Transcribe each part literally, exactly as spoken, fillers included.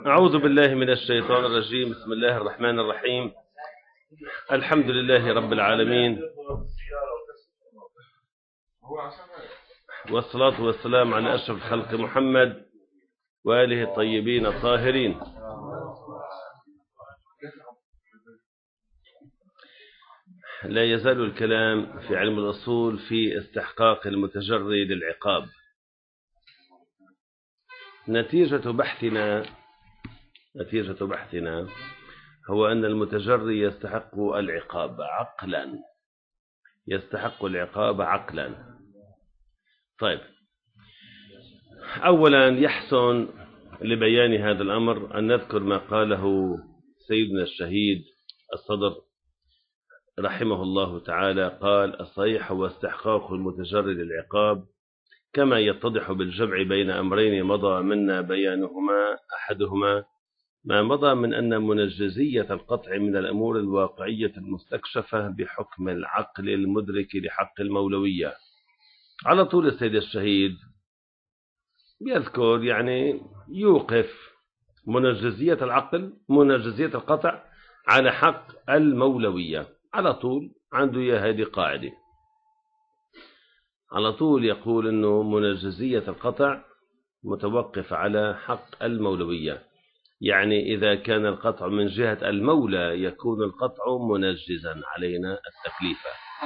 أعوذ بالله من الشيطان الرجيم. بسم الله الرحمن الرحيم. الحمد لله رب العالمين، والصلاة والسلام على أشرف الخلق محمد وآله الطيبين الطاهرين. لا يزال الكلام في علم الأصول في استحقاق المتجري للعقاب. نتيجة بحثنا نتيجة بحثنا هو أن المتجري يستحق العقاب عقلا يستحق العقاب عقلا طيب، أولا يحسن لبيان هذا الأمر أن نذكر ما قاله سيدنا الشهيد الصدر رحمه الله تعالى. قال: الصحيح هو استحقاق المتجري للعقاب كما يتضح بالجمع بين أمرين مضى منا بيانهما. أحدهما ما مضى من أن منجزية القطع من الأمور الواقعية المستكشفة بحكم العقل المدرك لحق المولوية. على طول السيد الشهيد يذكر يعني يوقف منجزية العقل منجزية القطع على حق المولوية. على طول عنده يا هذه قاعدة، على طول يقول أنه منجزية القطع متوقف على حق المولوية، يعني إذا كان القطع من جهة المولى يكون القطع منجزا علينا التكليف.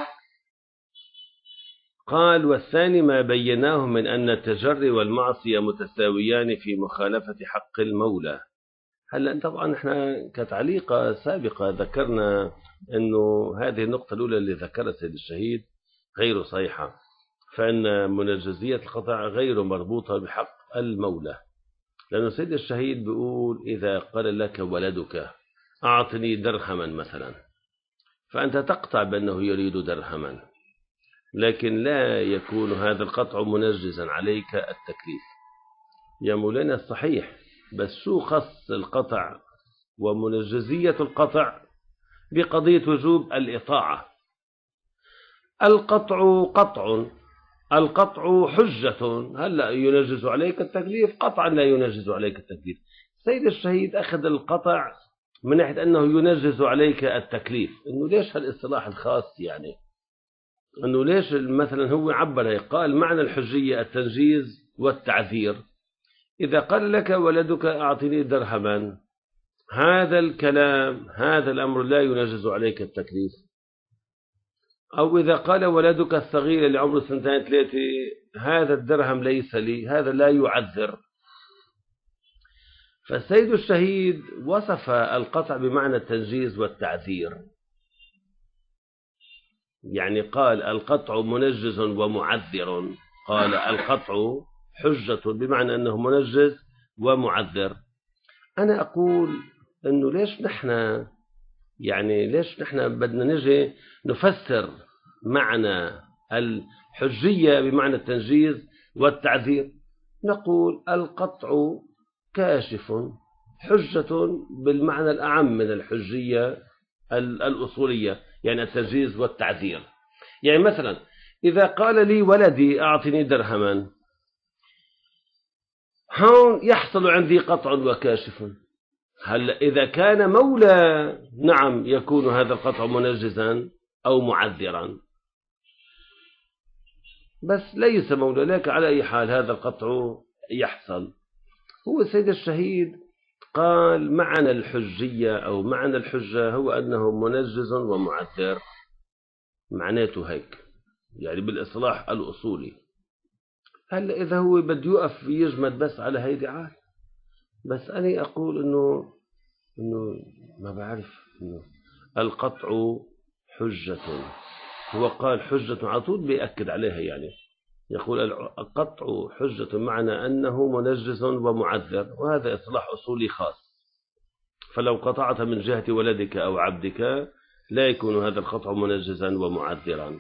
قال: والثاني ما بيناه من أن التجري والمعصية متساويان في مخالفة حق المولى. هلا طبعا احنا كتعليقة سابقة ذكرنا أنه هذه النقطة الأولى اللي ذكرها السيد الشهيد غير صحيحة، فإن منجزية القطع غير مربوطة بحق المولى، لأن السيد الشهيد بيقول: إذا قال لك ولدك أعطني درهما مثلا، فأنت تقطع بأنه يريد درهما، لكن لا يكون هذا القطع منجزا عليك التكليف. يا مولانا الصحيح، بس شو خص القطع ومنجزية القطع بقضية وجوب الإطاعة؟ القطع قطع القطع حجة، هلا ينجز عليك التكليف؟ قطعا لا ينجز عليك التكليف. سيد الشهيد أخذ القطع من ناحية أنه ينجز عليك التكليف. إنه ليش هالاصطلاح الخاص؟ يعني أنه ليش مثلا هو عبر قال معنى الحجية التنجيز والتعذير. إذا قال لك ولدك أعطني درهما، هذا الكلام هذا الأمر لا ينجز عليك التكليف. أو إذا قال ولدك الصغير اللي عمره سنتين ثلاثة هذا الدرهم ليس لي، هذا لا يعذر. فالسيد الشهيد وصف القطع بمعنى التنجيز والتعذير، يعني قال القطع منجز ومعذر، قال القطع حجة بمعنى أنه منجز ومعذر. أنا أقول أنه ليش نحن يعني ليش نحن بدنا نجي نفسر معنى الحجية بمعنى التنجيز والتعذير؟ نقول القطع كاشف، حجة بالمعنى الأعم من الحجية الأصولية، يعني التنجيز والتعذير. يعني مثلا إذا قال لي ولدي أعطني درهما، هون يحصل عندي قطع وكاشف. هل إذا كان مولى نعم يكون هذا القطع منجزا أو معذرا، بس ليس مولى، لك على أي حال هذا القطع يحصل. هو السيد الشهيد قال معنى الحجية أو معنى الحجة هو أنه منجز ومعذر، معناته هيك يعني بالاصطلاح الأصولي. هل إذا هو بده يقف يجمد بس على هيدي عال، بس أنا أقول إنه إنه ما بعرف إنه القطع حجة. هو قال حجة على طول بيأكد عليها، يعني يقول القطع حجة معنى أنه منجز ومعذر، وهذا إصلاح أصولي خاص. فلو قطعت من جهة ولدك أو عبدك لا يكون هذا القطع منجزا ومعذرا.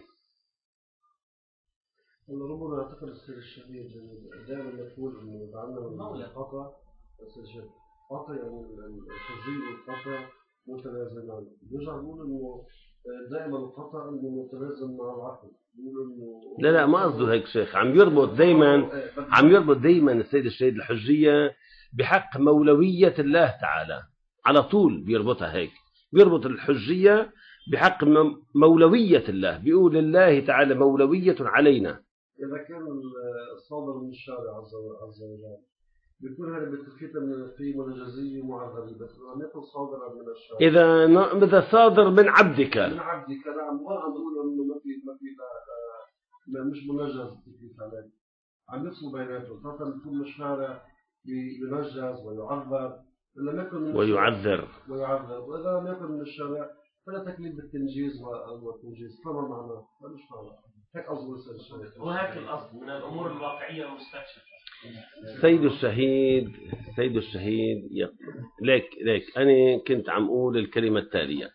ربما اعتقد السيد الشهيد دائما يقول انه يتعلم القطع، قطع يعني الحجية والقطع متلازمان. يرجع يقول انه دائما القطع متلازم مع العقل. لا لا ما قصده هيك شيخ، عم يربط دايما عم يربط دايما السيد الشهيد الحجية بحق مولوية الله تعالى، على طول بيربطها هيك، بيربط الحجية بحق مولوية الله، بيقول لله تعالى مولوية علينا. إذا كان الصادر من الشارع عز وجل بيكون هذا بتفكير في منجزية معذرة، بس لما يكون صادرا من الشارع، إذا إذا صادر من عبدك من عبدك نعم، ما عم بقول إنه ما في ما في لا مش منجز تكليف عليه، عم يفصل بيناتهم، فمثلا بيكون من الشارع ينجز ويعذر، لما يكون من ويعذر ويعذر، وإذا لم يكن من الشارع فلا تكليف بالتنجيز والتنجيز، فما معناه؟ ما مش معناه، هيك أصل الشيء، وهيك الأصل من الأمور الواقعية المستكشفة. سيد الشهيد سيد الشهيد يقول لك لك أنا كنت عم أقول الكلمة التالية،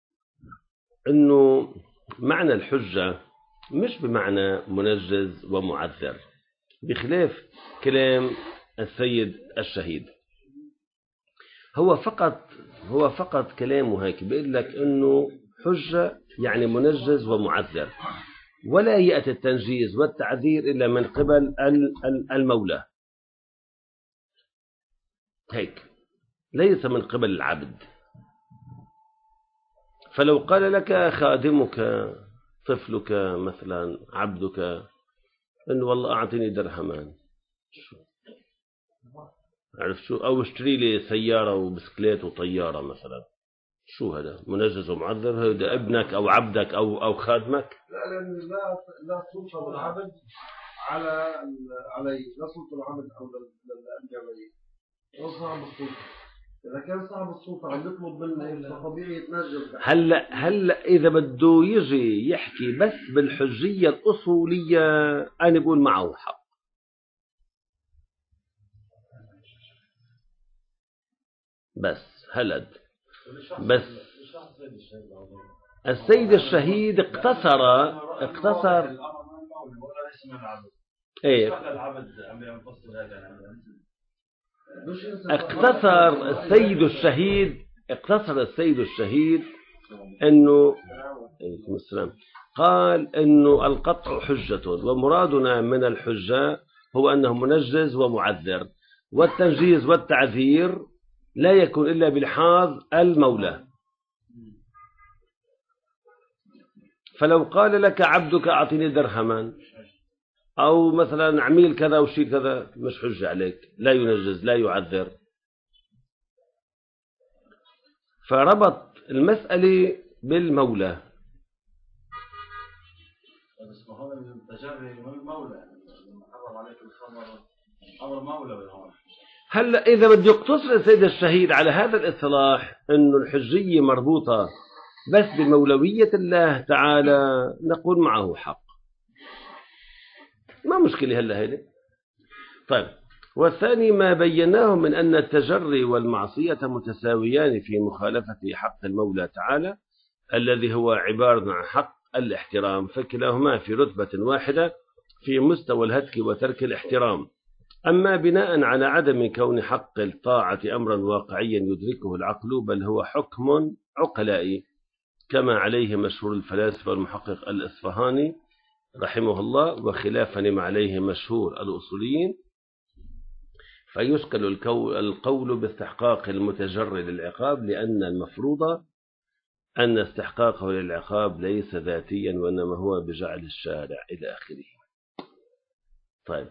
إنه معنى الحجة مش بمعنى منجز ومعذر، بخلاف كلام السيد الشهيد. هو فقط هو فقط كلامه هيك بيقول لك إنه حجة يعني منجز ومعذر، ولا يأتي التنجيز والتعذير إلا من قبل المولى، هيك ليس من قبل العبد. فلو قال لك خادمك طفلك مثلا عبدك إنه والله أعطيني درهمان، شو عرف شو، أو اشتري لي سيارة وبسكليت وطيارة مثلا، شو هذا منجز ومعذر؟ هذا ابنك أو عبدك أو أو خادمك؟ لا لأن لا لا سلطة العبد على علي، لا سلطة العبد أو للأنجابية، هو صاحب السلطة. إذا كان صاحب السلطة عم يطلب منه فطبيعي يتنجز. هلا هلا إذا بده يجي يحكي بس بالحجية الأصولية أنا بقول معه حق، بس هلد بس السيد الشهيد اقتصر اقتصر ايه اقتصر السيد الشهيد اقتصر السيد الشهيد انه عليكم السلام قال انه القطع حجة، ومرادنا من الحجة هو انه منجز ومعذر، والتنجيز والتعذير لا يكون إلا بلحاظ المولى. فلو قال لك عبدك أعطيني درهما، أو مثلا عميل كذا وشيء كذا، مش حجة عليك، لا ينجز لا يعذر. فربط المسألة بالمولى. بس ما هو التجري من المولى، لما حرم عليك الخمر أمر مولى بالهون. هلا إذا بده يقتصر السيد الشهيد على هذا الإصلاح إنه الحجية مربوطة بس بمولوية الله تعالى، نقول معه حق، ما مشكلة هلا هيدا. طيب، والثاني ما بيناه من أن التجري والمعصية متساويان في مخالفة حق المولى تعالى الذي هو عبارة عن حق الاحترام، فكلاهما في رتبة واحدة في مستوى الهتك وترك الاحترام. أما بناء على عدم كون حق الطاعة أمرا واقعيا يدركه العقل، بل هو حكم عقلائي كما عليه مشهور الفلاسفة والمحقق الإصفهاني رحمه الله، وخلافا ما عليه مشهور الأصوليين، فيشكل القول باستحقاق المتجري للعقاب، لأن المفروض أن استحقاقه للعقاب ليس ذاتيا وإنما هو بجعل الشارع إلى آخره. طيب،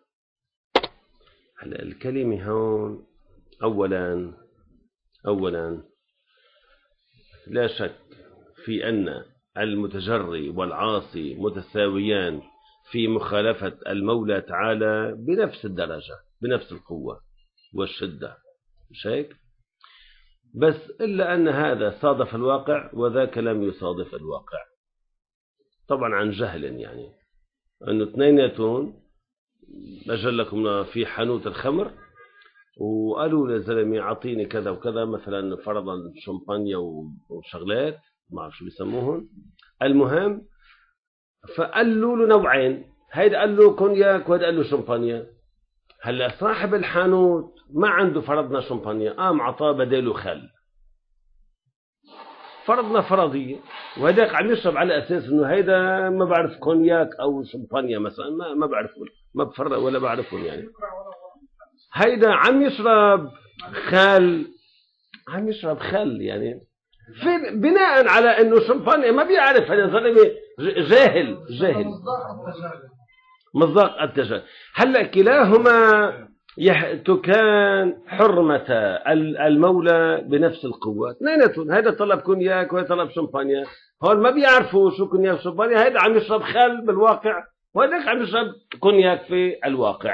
هلا الكلمة هون أولا أولا لا شك في أن المتجري والعاصي متساويان في مخالفة المولى تعالى بنفس الدرجة، بنفس القوة والشدة، مش هيك؟ بس إلا أن هذا صادف الواقع وذاك لم يصادف الواقع، طبعا عن جهل، يعني أنه اثنيناتهم أجل لكم في حانوت الخمر وقالوا للزلمة أعطيني كذا وكذا، مثلا فرضا شمبانيا وشغلات ما أعرف شو بيسموهن، المهم فقالوا له نوعين، هيدا قال له كونياك وهيدا قال له شمبانيا. هلا صاحب الحانوت ما عنده فرضنا شمبانيا، قام عطاه بداله خل، فرضنا فرضية، وهداك عم يشرب على أساس إنه هيدا ما بعرف كونياك أو شمبانيا مثلا، ما ما بعرفه، ما بفرق ولا بعرفهم يعني. هيدا عم يشرب خل، عم يشرب خل يعني في بناء على انه شمبانيا ما بيعرف هذا زلمه جاهل جاهل مصداق التجارب. هلا كلاهما تكان حرمة المولى بنفس القوة، اثنيناتهم، هذا طلب كونياك وهذا طلب شمبانيا، هول ما بيعرفوا شو كونياك وشمبانيا، هذا عم يشرب خل بالواقع وهذاك عم يشرب كونياك في الواقع.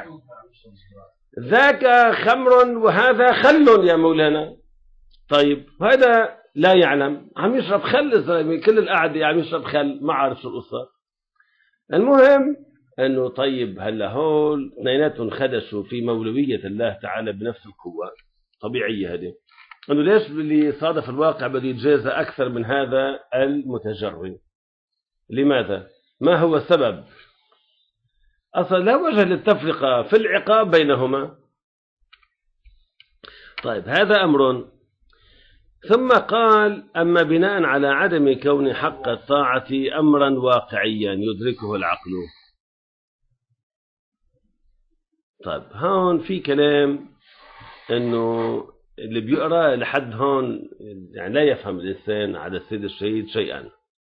ذاك خمر وهذا خل يا مولانا. طيب هذا لا يعلم، عم يشرب خل الزلمه، كل القعده عم يشرب خل، ما عارف شو القصه. المهم انه طيب هلا هول اثنيناتهم خدشوا في مولويه الله تعالى بنفس القوه، طبيعيه هذه، انه ليش اللي صادف الواقع بده يتجازى اكثر من هذا المتجري؟ لماذا؟ ما هو السبب؟ اصلا لا وجه للتفرقه في العقاب بينهما. طيب هذا امر. ثم قال: أما بناء على عدم كون حق الطاعة أمرا واقعيا يدركه العقل. طيب هون في كلام إنه اللي بيقرأ لحد هون يعني لا يفهم الإنسان على السيد الشهيد شيئا،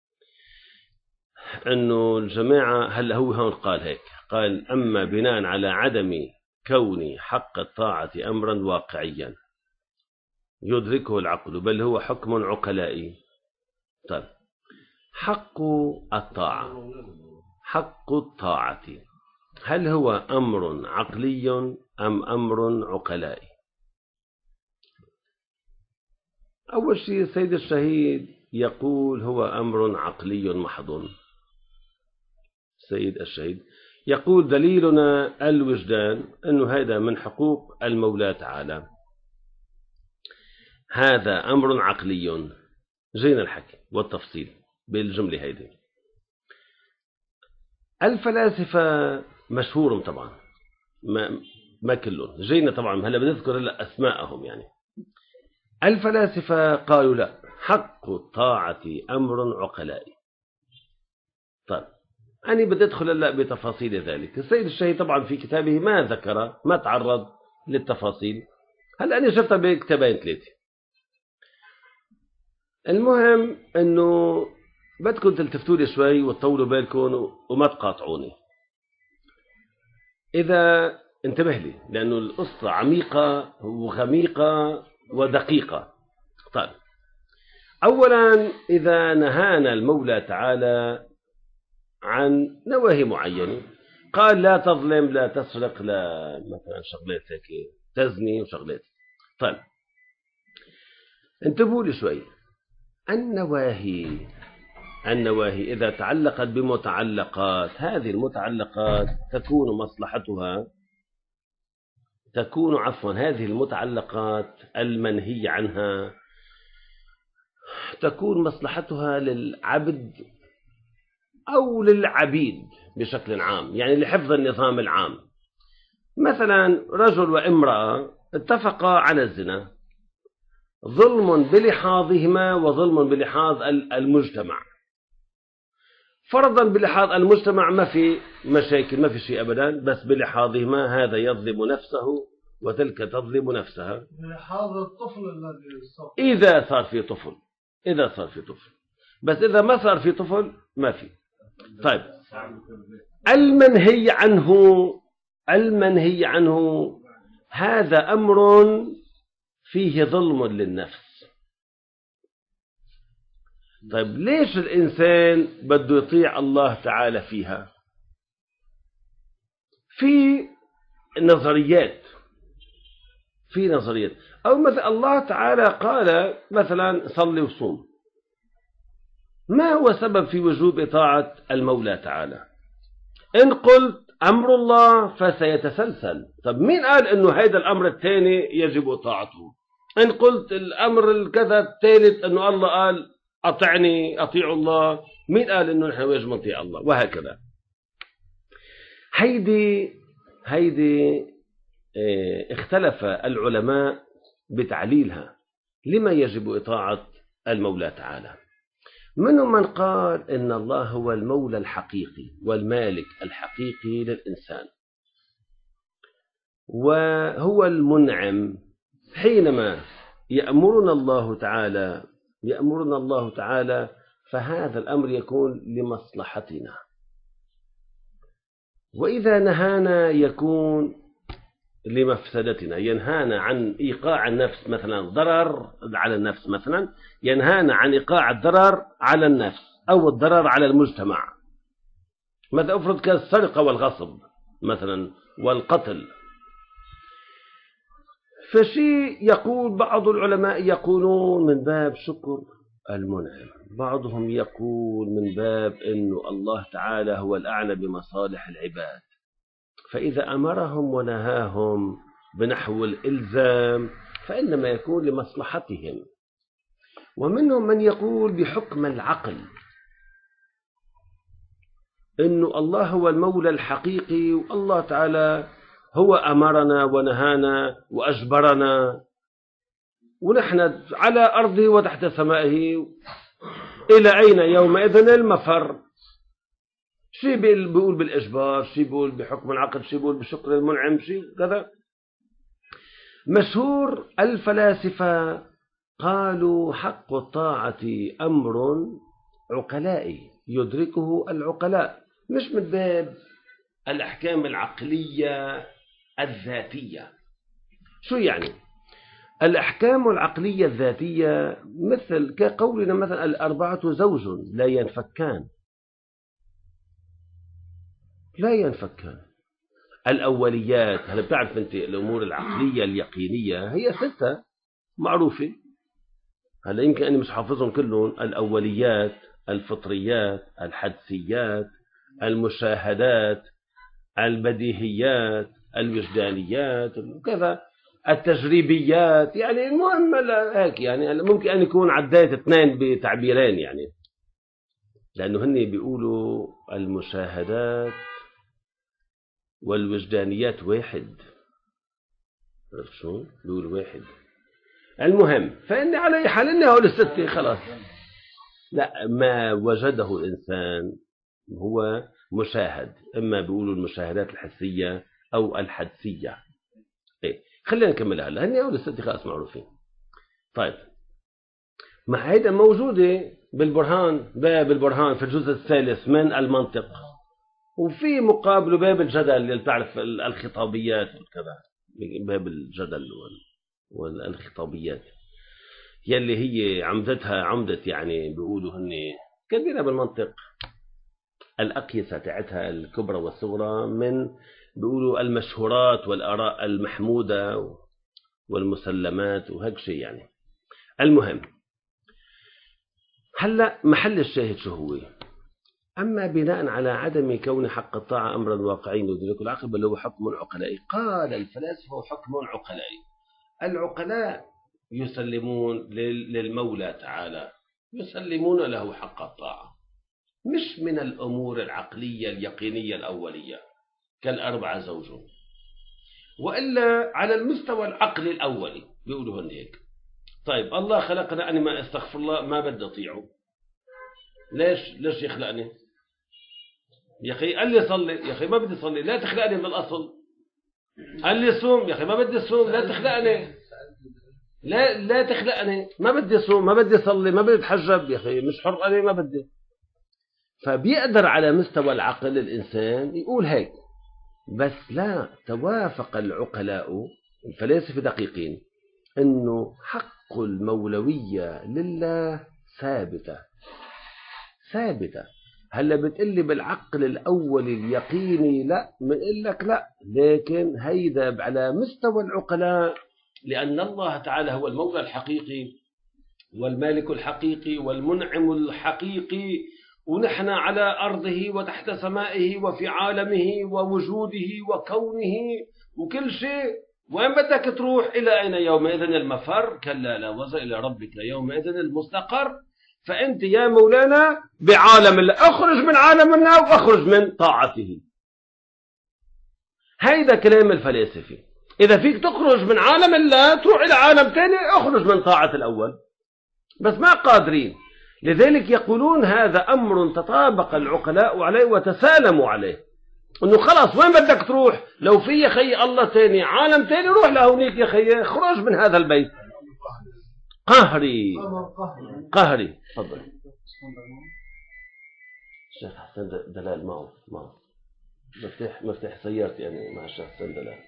إنه الجماعة هلا هو هون قال هيك، قال: أما بناء على عدم كون حق الطاعة أمرا واقعيا يدركه العقل بل هو حكم عقلائي. طيب حق الطاعة، حق الطاعة هل هو أمر عقلي أم أمر عقلائي؟ أول شيء السيد الشهيد يقول هو أمر عقلي محض. السيد الشهيد يقول: دليلنا الوجدان، أنه هذا من حقوق المولى تعالى، هذا أمر عقلي. جينا الحكي والتفصيل بالجملة هيدي. الفلاسفة مشهورهم طبعا، ما, ما كلهم، جينا طبعا هلا بنذكر هلا أسماءهم. يعني الفلاسفة قالوا لا، حق الطاعة أمر عقلائي. طيب أنا بدي أدخل هلا بتفاصيل ذلك. السيد الشهيد طبعا في كتابه ما ذكر، ما تعرض للتفاصيل، هلا أنا شفتها بكتابين ثلاثة. المهم انه بدكم تلتفتوا لي شوي وتطولوا بالكم وما تقاطعوني اذا انتبه لي، لانه القصه عميقه وغميقه ودقيقه. طيب اولا اذا نهانا المولى تعالى عن نواهي معينه، قال: لا تظلم، لا تسرق، لا مثلا شغلات هيك، تزني وشغلات. طيب انتبهوا لي شوي. النواهي النواهي إذا تعلقت بمتعلقات، هذه المتعلقات تكون مصلحتها تكون عفوا هذه المتعلقات المنهي عنها تكون مصلحتها للعبد أو للعبيد بشكل عام، يعني لحفظ النظام العام. مثلا رجل وامرأة اتفقا على الزنا، ظلم بلحاظهما وظلم بلحاظ المجتمع. فرضا بلحاظ المجتمع ما في مشاكل، ما في شيء أبدا، بس بلحاظهما هذا يظلم نفسه وتلك تظلم نفسها. بلحاظ الطفل الذي صار، إذا صار في طفل إذا صار في طفل بس إذا ما صار في طفل ما في. طيب المنهي عنه المنهي عنه هذا أمر فيه ظلم للنفس. طيب ليش الإنسان بده يطيع الله تعالى فيها؟ في نظريات في نظريات أو مثلا الله تعالى قال مثلا صلي وصوم. ما هو سبب في وجوب إطاعة المولى تعالى؟ إن قلت أمر الله فسيتسلسل. طب مين قال إنه هذا الأمر الثاني يجب إطاعته؟ إن قلت الأمر الكذا الثالث إنه الله قال أطعني أطيع الله، مين قال إنه نحن يجب نطيع الله؟ وهكذا. هيدي هيدي اه اختلف العلماء بتعليلها لما يجب إطاعة المولى تعالى. منهم من قال إن الله هو المولى الحقيقي والمالك الحقيقي للإنسان، وهو المنعم. حينما يأمرنا الله تعالى يأمرنا الله تعالى فهذا الأمر يكون لمصلحتنا، وإذا نهانا يكون لمفسدتنا. ينهانا عن إيقاع النفس مثلا ضرر على النفس، مثلا ينهانا عن إيقاع الضرر على النفس أو الضرر على المجتمع. مثلا أفرض كالسرقة والغصب مثلا والقتل. فشيء يقول بعض العلماء يقولون من باب شكر المنعم، بعضهم يقول من باب أنه الله تعالى هو الأعلى بمصالح العباد، فإذا أمرهم ونهاهم بنحو الإلزام فإنما يكون لمصلحتهم. ومنهم من يقول بحكم العقل إنه الله هو المولى الحقيقي، والله تعالى هو أمرنا ونهانا وأجبرنا، ونحن على أرضه وتحت سمائه، إلى أين يومئذ المفر. شيء بيقول بالإجبار، شيء بيقول بحكم العقل، شيء بيقول بشكر المنعم، شيء كذا. مشهور الفلاسفة قالوا حق الطاعة أمر عقلائي يدركه العقلاء، مش من باب الأحكام العقلية الذاتية. شو يعني؟ الأحكام العقلية الذاتية مثل كقولنا مثلا الأربعة زوج لا ينفكان، لا ينفكان. الأوليات، هل بتعرف أنت الأمور العقلية اليقينية هي ستة معروفة، هلا يمكن أني مش حافظهم كلهم. الأوليات، الفطريات، الحدسيات، المشاهدات، البديهيات، الوجدانيات وكذا، التجريبيات. يعني المهم هيك، يعني ممكن أن يكون عداية اثنين بتعبيرين، يعني لأنه هن بيقولوا المشاهدات والوجدانيات واحد. عرفت شو بيقولوا؟ واحد. المهم، فإن على أي حال إن هول الستة خلاص. لا، ما وجده الإنسان هو مشاهد، إما بيقولوا المشاهدات الحسية أو الحدسية. إيه، خلينا نكمل هلا. هن هول الستة خلاص معروفين. طيب، مع هيدا موجودة بالبرهان، باب البرهان في الجزء الثالث من المنطق، وفي مقابله باب الجدل اللي بتعرف الخطابيات وكذا، باب الجدل والخطابيات يلي هي عمدتها عمدة، يعني بيقولوا هن كاتبينها بالمنطق. الأقيسة تاعتها الكبرى والصغرى من بيقولوا المشهورات والآراء المحمودة والمسلمات وهيك شيء يعني. المهم، هلا محل الشاهد شو هو؟ أما بناء على عدم كون حق الطاعة أمرا واقعيا يدرك العقل بل هو حكم عقلائي، قال الفلاسفة حكم عقلائي. العقلاء يسلمون للمولى تعالى، يسلمون له حق الطاعة، مش من الأمور العقلية اليقينية الأولية كالأربعة زوج، وإلا على المستوى العقلي الأولي بيقولوا هن هيك. طيب، الله خلقنا، أنا ما استغفر الله ما بدي أطيعه. ليش ليش يخلقني يا أخي؟ قال لي صلي يا أخي ما بدي صلي، لا تخلقني من الأصل. قال لي صوم يا أخي ما بدي صوم، لا تخلقني، لا لا تخلقني، ما بدي صوم، ما بدي صلي، ما بدي اتحجب يا أخي، مش حر علي، ما بدي. فبيقدر على مستوى العقل الإنسان يقول هيك، بس لا توافق العقلاء الفلاسفة دقيقين إنه حق المولوية لله ثابتة ثابتة. هلا بتقلي بالعقل الأول اليقيني لا، بنقول لك لا، لكن هيدا على مستوى العقلاء، لأن الله تعالى هو المولى الحقيقي والمالك الحقيقي والمنعم الحقيقي، ونحن على أرضه وتحت سمائه وفي عالمه ووجوده وكونه وكل شيء. وين بدك تروح؟ إلى أين يومئذ المفر؟ كلا لا وزر إلى ربك يومئذ المستقر. فأنت يا مولانا بعالم الله، أخرج من عالم الله وأخرج من طاعته. هيدا كلام الفلاسفة. إذا فيك تخرج من عالم الله تروح إلى عالم ثاني، أخرج من طاعة الأول، بس ما قادرين. لذلك يقولون هذا أمر تطابق العقلاء عليه وتسالموا عليه. انه خلاص وين بدك تروح؟ لو في يا خي الله تاني عالم تاني روح لهونيك يا خي، اخرج من هذا البيت. قهري قهري. تفضل الشيخ حسن دلال معه معه مفتاح مفتاح سيارتي يعني مع الشيخ حسن دلال.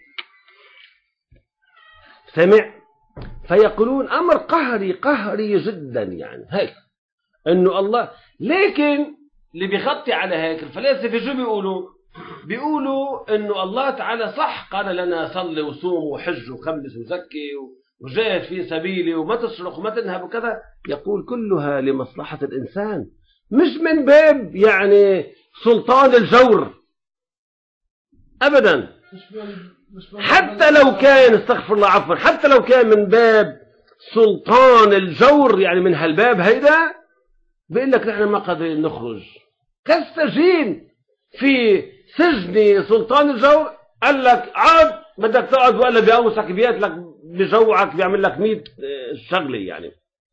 سمع؟ فيقولون أمر قهري قهري جدا يعني هيك إنه الله. لكن اللي بيغطي على هيك الفلاسفة شو بيقولوا؟ بيقولوا إنه الله تعالى صح قال لنا صلي وصوم وحج وخمس وزكي وجاهد في سبيلي وما تسرق وما تنهب وكذا، يقول كلها لمصلحة الإنسان، مش من باب يعني سلطان الجور أبدا. حتى لو كان استغفر الله عفوا حتى لو كان من باب سلطان الجور يعني من هالباب هيدا بيقول لك نحن ما قادرين نخرج كالسجين في سجن سلطان الجور. قال لك عاد بدك تقعد ولا بيقوسك بياكلك بجوعك بيعمل لك مية شغله يعني.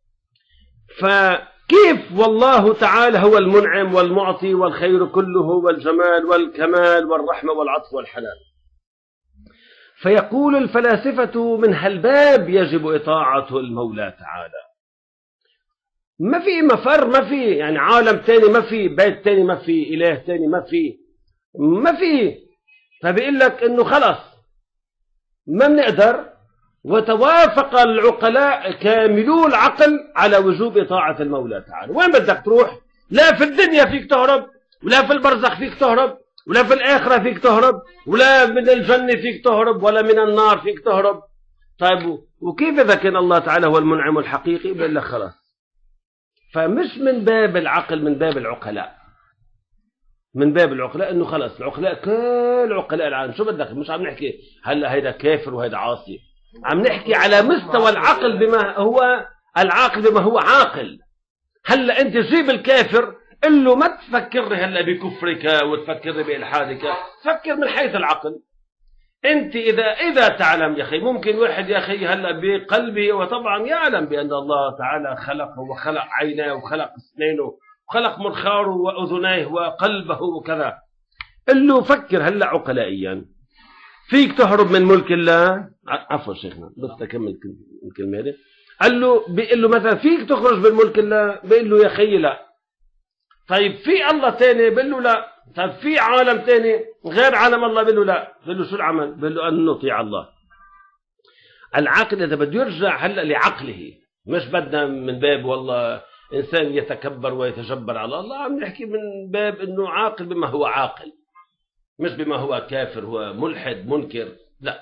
فكيف والله تعالى هو المنعم والمعطي والخير كله والجمال والكمال والرحمه والعطف والحنان. فيقول الفلاسفة من هالباب يجب إطاعة المولى تعالى. ما في مفر، ما في يعني عالم تاني، ما في بيت تاني، ما في إله تاني، ما في ما في فبيقول لك إنه خلاص ما بنقدر. وتوافق العقلاء كاملو العقل على وجوب إطاعة المولى تعالى. وين بدك تروح؟ لا في الدنيا فيك تهرب، ولا في البرزخ فيك تهرب، ولا في الآخرة فيك تهرب، ولا من الجنة فيك تهرب، ولا من النار فيك تهرب. طيب وكيف إذا كان الله تعالى هو المنعم الحقيقي؟ بيقول لك خلاص. فمش من باب العقل، من باب العقلاء، من باب العقلاء إنه خلاص العقلاء كل عقلاء العالم. شو بدك؟ مش عم نحكي هلا هيدا كافر وهيدا عاصي، عم نحكي على مستوى العقل بما هو العاقل بما هو عاقل. هلا أنت جيب الكافر قل له ما تفكر هلا بكفرك وتفكر بإلحادك، فكر من حيث العقل. انت اذا اذا تعلم يا اخي، ممكن واحد يا اخي هلا بقلبه وطبعا يعلم بان الله تعالى خلقه وخلق عيناه وخلق اسنانه وخلق منخاره واذنيه وقلبه وكذا، قل له فكر هلا عقلائيا، فيك تهرب من ملك الله؟ عفوا شيخنا بس اكمل الكلمه هذه. قال له بيقول له مثلا فيك تخرج من ملك الله؟ بيقول له يا اخي لا. طيب في الله تاني؟ بيقول له لا. طيب في عالم تاني غير عالم الله؟ بيقول له لا. بيقول له شو العمل؟ بيقول له ان نطيع الله. العاقل اذا بده يرجع هلا لعقله، مش بدنا من باب والله انسان يتكبر ويتجبر على الله، عم نحكي من باب انه عاقل بما هو عاقل، مش بما هو كافر هو ملحد منكر، لا.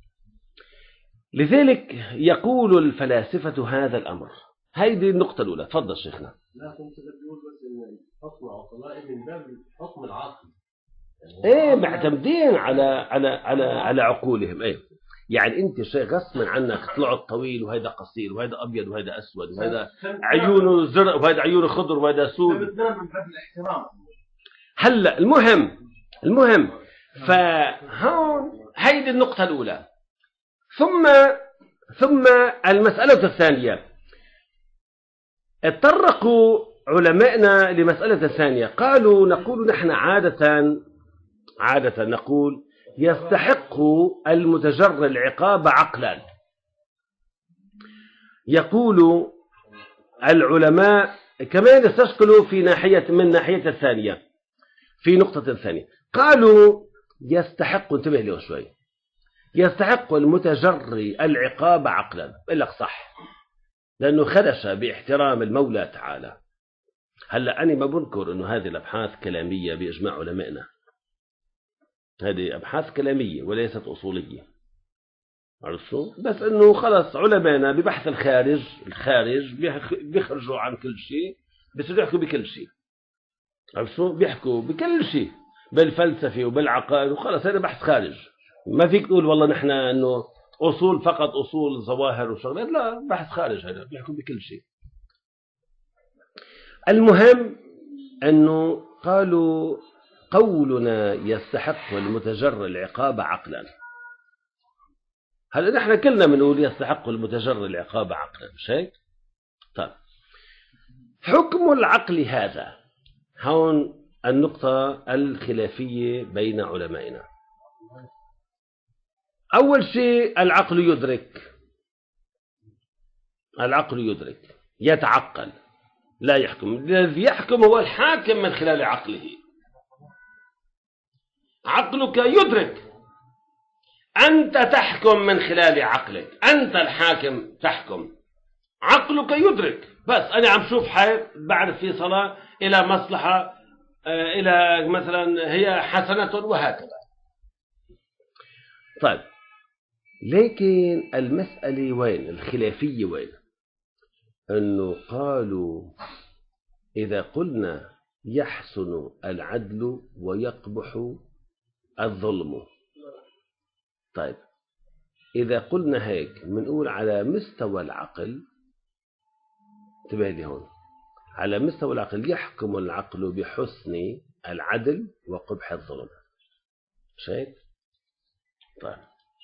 لذلك يقول الفلاسفة هذا الامر. هيدي النقطة الأولى. تفضل شيخنا. لا كنت بقول بس إن حكم عقلاء من باب حكم العاقل. إيه معتمدين على على على على عقولهم. إيه يعني أنت شيء غصبا عنك طلعت طويل وهذا قصير وهذا أبيض وهذا أسود وهذا عيونه زرق وهذا عيونه خضر وهذا سود. هلا المهم المهم فهون هيدي النقطة الأولى. ثم ثم المسألة الثانية، اتطرقوا علماءنا لمسألة ثانية. قالوا نقول نحن عادة عادة نقول يستحق المتجر العقاب عقلا. يقول العلماء كمان يستشكلوا في ناحية من ناحية الثانية، في نقطة ثانية. قالوا يستحق، انتبه له شوي، يستحق المتجر العقاب عقلا. بقول لك صح، لأنه خدش باحترام المولى تعالى. هلا أنا ما بنكر أنه هذه الأبحاث كلامية بإجماع علمائنا، هذه أبحاث كلامية وليست أصولية، عرفتوا؟ بس أنه خلص علمائنا ببحث الخارج الخارج بيخرجوا عن كل شيء، بس بيحكوا بكل شيء، عرفتوا؟ بيحكوا بكل شيء بالفلسفة وبالعقائد وخلص. هذا بحث خارج، ما فيك تقول والله نحن أنه أصول فقط أصول ظواهر وشغلات، لا، بحث خارج هذا بيحكوا بكل شيء. المهم أنه قالوا قولنا يستحق المتجر العقاب عقلا. هل نحن كلنا بنقول يستحق المتجر العقاب عقلا، مش هيك؟ طيب حكم العقل هذا، هون النقطة الخلافية بين علمائنا. أول شيء العقل يدرك، العقل يدرك يتعقل لا يحكم. الذي يحكم هو الحاكم من خلال عقله. عقلك يدرك، أنت تحكم من خلال عقلك، أنت الحاكم تحكم. عقلك يدرك، بس أنا عم شوف حيط بعرف في صلاة إلى مصلحة، إلى مثلا هي حسنة وهكذا. طيب، لكن المسألة وين الخلافية؟ وين أنه قالوا إذا قلنا يحسن العدل ويقبح الظلم. طيب، إذا قلنا هيك بنقول على مستوى العقل، انتبه لي هون، على مستوى العقل يحكم العقل بحسن العدل وقبح الظلم، مش هيك؟ طيب،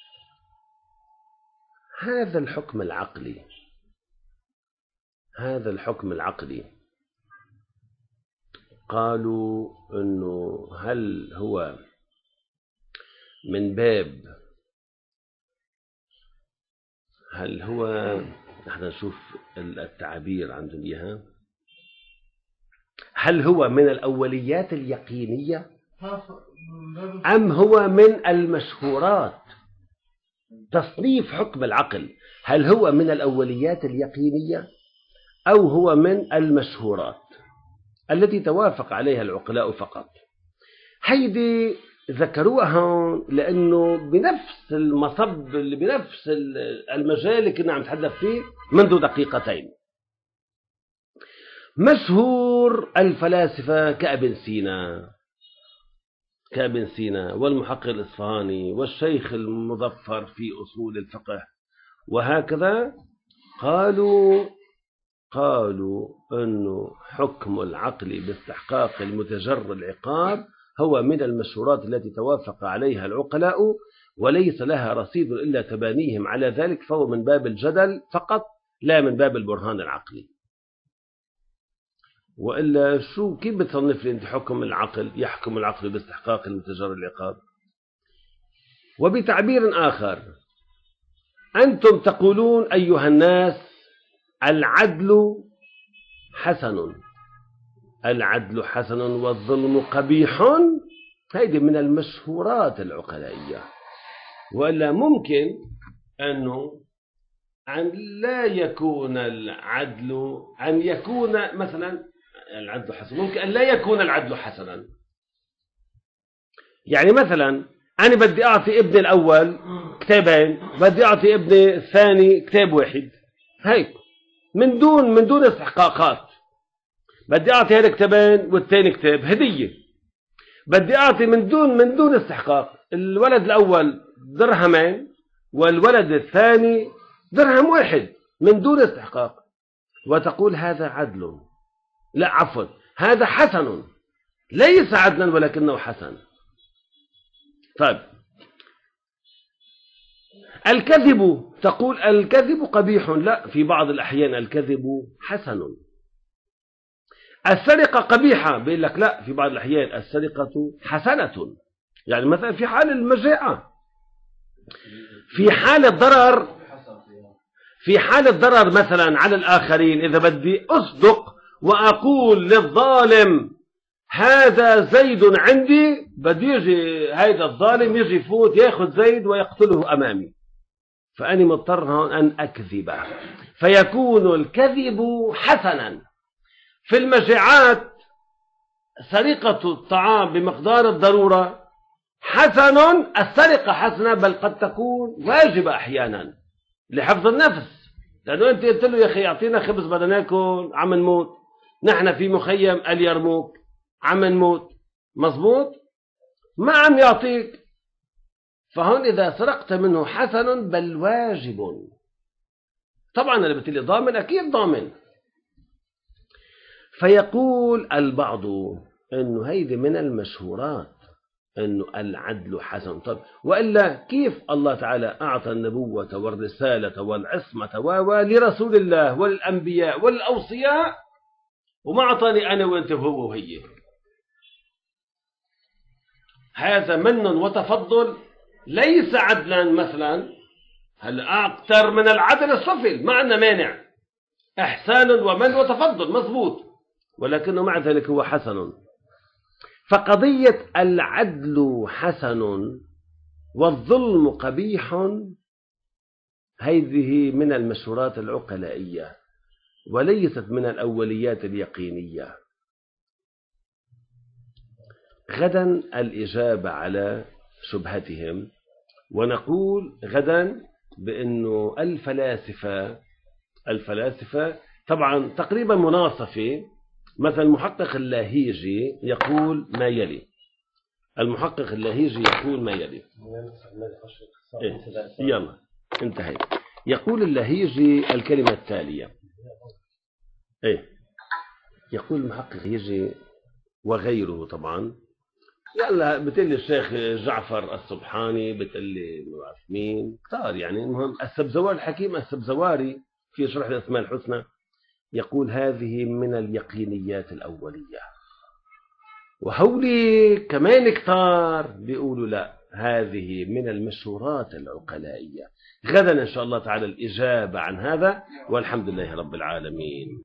هذا الحكم العقلي، هذا الحكم العقلي قالوا إنه هل هو من باب، هل هو، نحن نشوف التعابير عندهم إياها، هل هو من الأوليات اليقينية أم هو من المشهورات؟ تصنيف حكم العقل، هل هو من الأوليات اليقينية أو هو من المشهورات التي توافق عليها العقلاء فقط؟ هيدي ذكروها هون لأنه بنفس المصب اللي بنفس المجال اللي كنا عم نتحدث فيه منذ دقيقتين. مشهور الفلاسفة كابن سينا، كابن سينا والمحقق الإصفهاني والشيخ المظفر في أصول الفقه وهكذا، قالوا قالوا أنه حكم العقل باستحقاق المتجر العقاب هو من المشهورات التي توافق عليها العقلاء وليس لها رصيد إلا تبانيهم على ذلك، فهو من باب الجدل فقط لا من باب البرهان العقلي. وإلا شو كيف بتصنف لي أنت حكم العقل؟ يحكم العقل باستحقاق المتجر العقاب. وبتعبير آخر، أنتم تقولون أيها الناس العدل حسن، العدل حسن والظلم قبيح، هذه من المشهورات العقلائية. وإلا ممكن أنه أن لا يكون العدل، أن يكون مثلا العدل حسن، ممكن أن لا يكون العدل حسنا. يعني مثلا أنا بدي أعطي ابني الأول كتابين، بدي أعطي ابني الثاني كتاب واحد، هيك من دون من دون استحقاقات. بدي أعطي هذا كتابين والثاني كتاب هدية، بدي أعطي من دون من دون استحقاق. الولد الأول درهمين والولد الثاني درهم واحد من دون استحقاق، وتقول هذا عدل؟ لا عفوا، هذا حسن، ليس عدلا ولكنه حسن. طيب، الكذب، تقول الكذب قبيح، لا، في بعض الأحيان الكذب حسن. السرقة قبيحة، بيقول لك لا، في بعض الأحيان السرقة حسنة. يعني مثلا في حال المجاعة، في حال الضرر، في حال الضرر مثلا على الآخرين، إذا بدي أصدق وأقول للظالم هذا زيد عندي، بدي يجي هذا الظالم يجي يفوت ياخذ زيد ويقتله أمامي، فأنا مضطر أن أكذب، فيكون الكذب حسنا. في المجاعات سرقة الطعام بمقدار الضرورة حسن، السرقة حسنة، بل قد تكون واجبة أحيانا لحفظ النفس. لأنه أنت قلت له يا أخي أعطينا خبز بدنا ناكل، عم نموت، نحن في مخيم اليرموك عم نموت، مظبوط، ما عم يعطيك، فهون إذا سرقت منه حسن بل واجب. طبعا أنا بتقول لي ضامن، أكيد ضامن. فيقول البعض أنه هيدي من المشهورات أنه العدل حسن. طب وإلا كيف الله تعالى أعطى النبوة والرسالة والعصمة ولرسول الله والأنبياء والأوصياء وما أعطاني أنا وأنت وهو وهي؟ هذا من وتفضل ليس عدلا مثلا، هل أكثر من العدل الصفل ما عندنا مانع، إحسان ومن وتفضل مضبوط، ولكنه مع ذلك هو حسن. فقضية العدل حسن والظلم قبيح هذه من المشورات العقلائية وليست من الأوليات اليقينية. غدا الإجابة على شبهتهم، ونقول غدا بأنه الفلاسفة الفلاسفة طبعا تقريبا مناصفة. مثلا المحقق اللاهيجي يقول ما يلي، المحقق اللاهيجي يقول ما يلي إيه؟ يلا انتهي. يقول اللاهيجي الكلمة التالية إيه؟ يقول المحقق اللاهيجي وغيره طبعا، يلا بتقلي الشيخ جعفر السبحاني، بتقلي مين كتار يعني، المهم السبزواري الحكيم السبزواري في شرح الأسماء الحسنى يقول هذه من اليقينيات الأولية، وهولي كمان كتار بيقولوا لا هذه من المشورات العقلائية. غدا إن شاء الله تعالى الإجابة عن هذا، والحمد لله رب العالمين.